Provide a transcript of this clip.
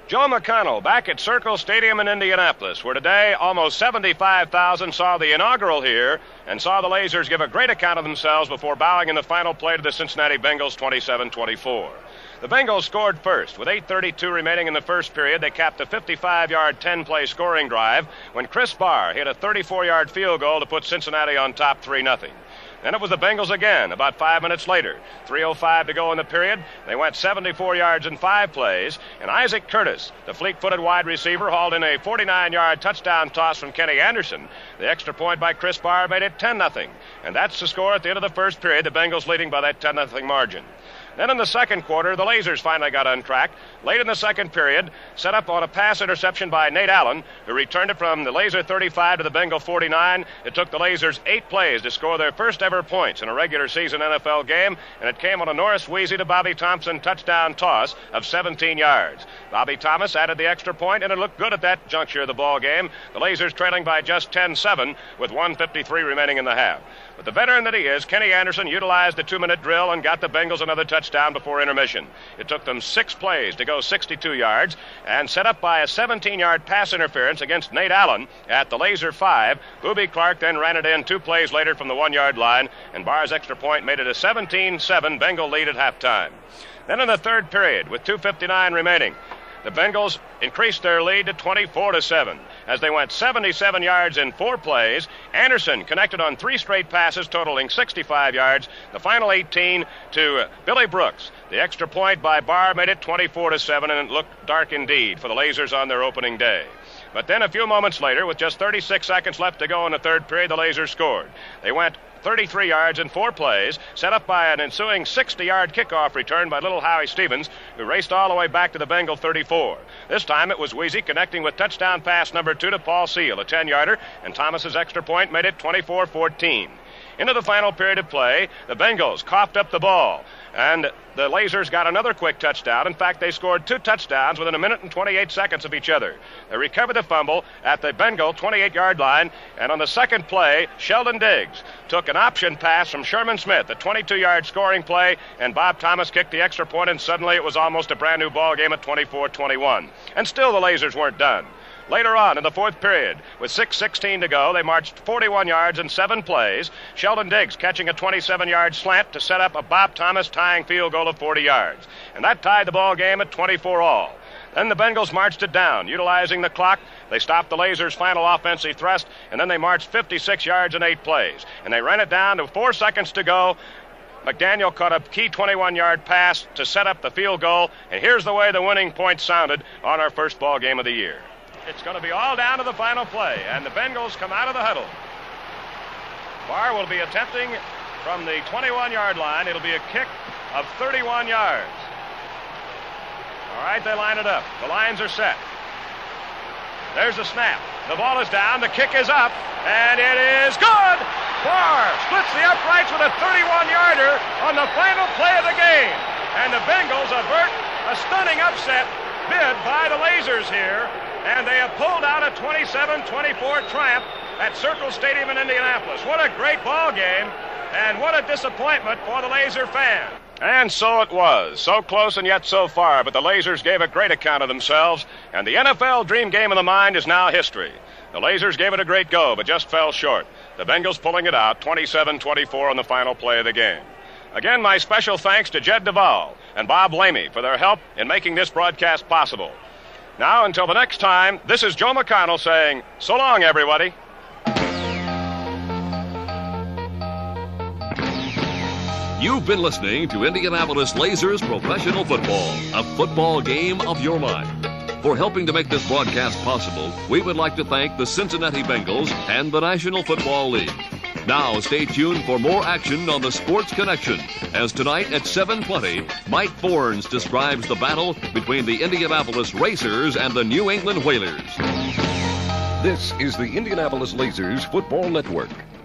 Joe McConnell back at Circle Stadium in Indianapolis, where today almost 75,000 saw the inaugural here and saw the Lasers give a great account of themselves before bowing in the final play to the Cincinnati Bengals 27-24. The Bengals scored first. With 8:32 remaining in the first period, they capped a 55-yard, 10-play scoring drive when Chris Barr hit a 34-yard field goal to put Cincinnati on top 3-0. Then it was the Bengals again about 5 minutes later. 3:05 to go in the period. They went 74 yards in 5 plays, and Isaac Curtis, the fleet-footed wide receiver, hauled in a 49-yard touchdown toss from Kenny Anderson. The extra point by Chris Barr made it 10-0, and that's the score at the end of the first period, the Bengals leading by that 10-0 margin. Then in the second quarter, the Lasers finally got on track. Late in the second period, set up on a pass interception by Nate Allen, who returned it from the Laser 35 to the Bengal 49. It took the Lasers 8 plays to score their first ever points in a regular season NFL game, and it came on a Norris Weezy to Bobby Thompson touchdown toss of 17 yards. Bobby Thomas added the extra point, and it looked good at that juncture of the ball game. The Lasers trailing by just 10-7 with 1:53 remaining in the half. But the veteran that he is, Kenny Anderson, utilized the 2-minute drill and got the Bengals another touchdown before intermission. It took them 6 plays to go 62 yards, and set up by a 17-yard pass interference against Nate Allen at the Laser 5. Booby Clark then ran it in 2 plays later from the 1-yard line, and Barr's extra point made it a 17-7 Bengal lead at halftime. Then in the third period, with 2:59 remaining, the Bengals increased their lead to 24-7 as they went 77 yards in 4 plays. Anderson connected on 3 straight passes, totaling 65 yards. The final 18 to Billy Brooks. The extra point by Barr made it 24-7, and it looked dark indeed for the Lasers on their opening day. But then a few moments later, with just 36 seconds left to go in the third period, the Lasers scored. They went 33 yards in 4 plays, set up by an ensuing 60-yard kickoff return by little Howie Stevens, who raced all the way back to the Bengal 34. This time it was Weezy connecting with touchdown pass number 2 to Paul Seal, a 10-yarder, and Thomas's extra point made it 24-14. Into the final period of play, the Bengals coughed up the ball, and the Lasers got another quick touchdown. In fact, they scored 2 touchdowns within a minute and 28 seconds of each other. They recovered the fumble at the Bengal 28-yard line, and on the second play, Sheldon Diggs took an option pass from Sherman Smith, a 22-yard scoring play, and Bob Thomas kicked the extra point, and suddenly it was almost a brand-new ball game at 24-21. And still the Lasers weren't done. Later on in the fourth period, with 6:16 to go, they marched 41 yards in 7 plays. Sheldon Diggs catching a 27-yard slant to set up a Bob Thomas tying field goal of 40 yards. And that tied the ball game at 24-all. Then the Bengals marched it down, utilizing the clock. They stopped the Lasers' final offensive thrust, and then they marched 56 yards in 8 plays. And they ran it down to 4 seconds to go. McDaniel caught a key 21-yard pass to set up the field goal. And here's the way the winning point sounded on our first ball game of the year. It's going to be all down to the final play, and the Bengals come out of the huddle. Barr will be attempting from the 21-yard line. It'll be a kick of 31 yards. All right, they line it up. The lines are set. There's the snap. The ball is down. The kick is up, and it is good. Barr splits the uprights with a 31-yarder on the final play of the game, and the Bengals avert a stunning upset bid by the Lasers here. And they have pulled out a 27-24 triumph at Circle Stadium in Indianapolis. What a great ball game, and what a disappointment for the Laser fan. And so it was. So close and yet so far, but the Lasers gave a great account of themselves, and the NFL Dream Game of the Mind is now history. The Lasers gave it a great go, but just fell short. The Bengals pulling it out 27-24 on the final play of the game. Again, my special thanks to Jed Duvall and Bob Lamey for their help in making this broadcast possible. Now, until the next time, this is Joe McConnell saying, so long, everybody. You've been listening to Indianapolis Lasers Professional Football, a football game of your mind. For helping to make this broadcast possible, we would like to thank the Cincinnati Bengals and the National Football League. Now, stay tuned for more action on the Sports Connection, as tonight at 7:20, Mike Fornes describes the battle between the Indianapolis Racers and the New England Whalers. This is the Indianapolis Lasers Football Network.